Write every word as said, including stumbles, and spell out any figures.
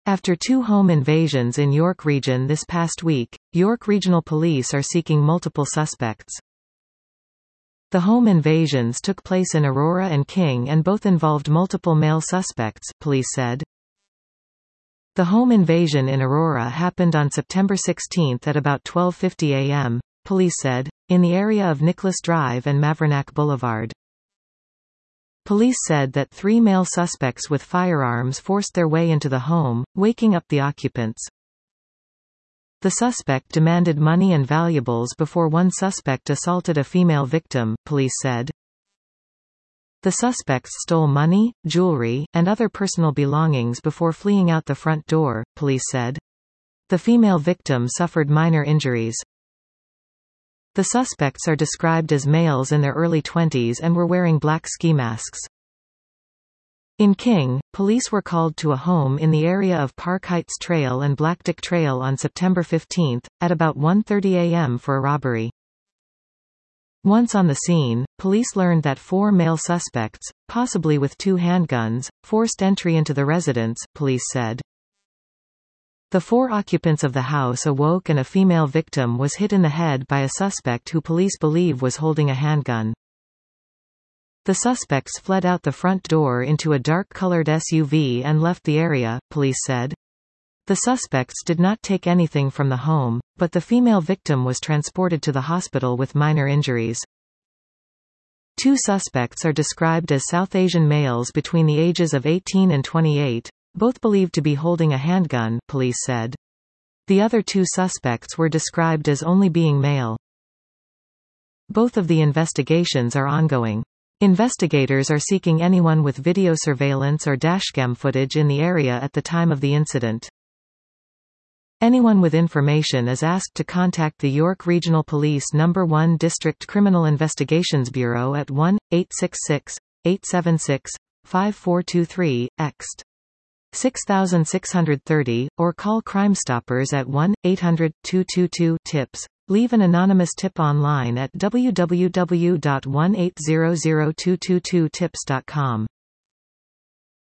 After two home invasions in York Region this past week, York Regional Police are seeking multiple suspects. The home invasions took place in Aurora and King and both involved multiple male suspects, police said. The home invasion in Aurora happened on September sixteenth at about twelve fifty a m, police said, in the area of Nicholas Drive and Mavronack Boulevard. Police said that three male suspects with firearms forced their way into the home, waking up the occupants. The suspect demanded money and valuables before one suspect assaulted a female victim, police said. The suspects stole money, jewelry, and other personal belongings before fleeing out the front door, police said. The female victim suffered minor injuries. The suspects are described as males in their early twenties and were wearing black ski masks. In King, police were called to a home in the area of Park Heights Trail and Blackdick Trail on September fifteenth, at about one thirty a m for a robbery. Once on the scene, police learned that four male suspects, possibly with two handguns, forced entry into the residence, police said. The four occupants of the house awoke and a female victim was hit in the head by a suspect who police believe was holding a handgun. The suspects fled out the front door into a dark-colored S U V and left the area, police said. The suspects did not take anything from the home, but the female victim was transported to the hospital with minor injuries. Two suspects are described as South Asian males between the ages of eighteen and twenty-eight, both believed to be holding a handgun, police said. The other two suspects were described as only being male. Both of the investigations are ongoing. Investigators are seeking anyone with video surveillance or dashcam footage in the area at the time of the incident. Anyone with information is asked to contact the York Regional Police Number one District Criminal Investigations Bureau at one eight six six, eight seven six, five four two three, ext. six six three zero, or call Crime Stoppers at one eight hundred, two two two, tips. Leave an anonymous tip online at w w w dot one eight zero zero two two two tips dot com.